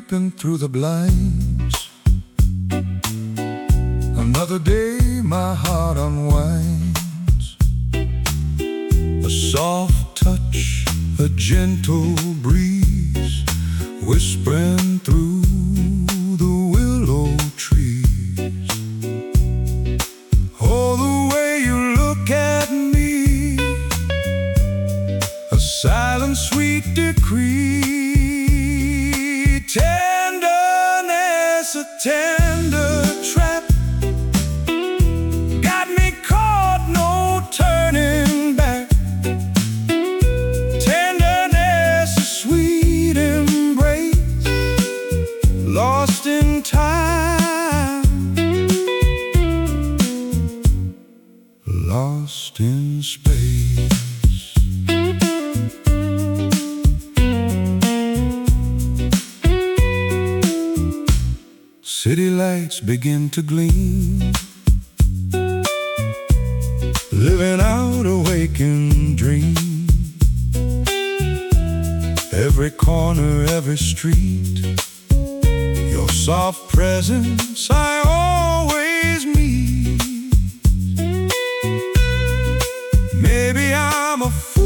creeping through the blinds. Another day my heart unwinds. A soft touch, a gentle breeze, whispering through the willow trees. Oh, the way you look at me, a silent sweet decree. Tenderness, a tender trap, got me caught, no turning back. Tenderness, a sweet embrace, lost in time, lost in space. City lights begin to gleam, living out a waking dream. Every corner, every street, your soft presence I always meet. Maybe I'm a fool